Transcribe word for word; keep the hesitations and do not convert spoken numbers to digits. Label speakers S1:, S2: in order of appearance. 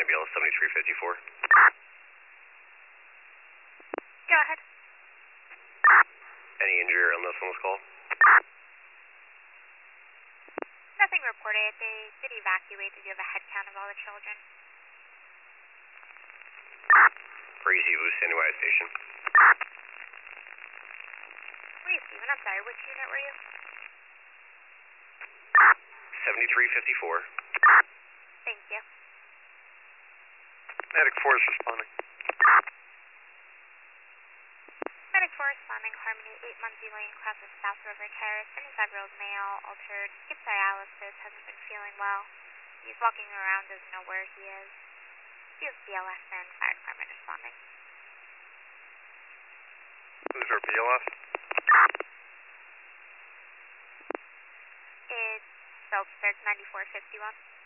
S1: County B L S seventy-three fifty-four.
S2: Go ahead.
S1: Any injury or illness on this call?
S2: Nothing reported. They did evacuate. Did you have a head count of all the children?
S1: Breezy, Blue standing by at station.
S2: Were you Steven? I'm sorry. Which unit were you?
S1: seventy-three fifty-four.
S2: Thank you.
S1: Medic four is responding.
S2: Medic four responding. Harmony, eight Muncie Lane, crosses South River Terrace. seventy-five-year-old male, altered, skips dialysis, hasn't been feeling well. He's walking around, doesn't know where he is. You have B L S and fire department responding.
S1: Who's our B L S?
S2: It's Phelps, there's ninety-four fifty-one.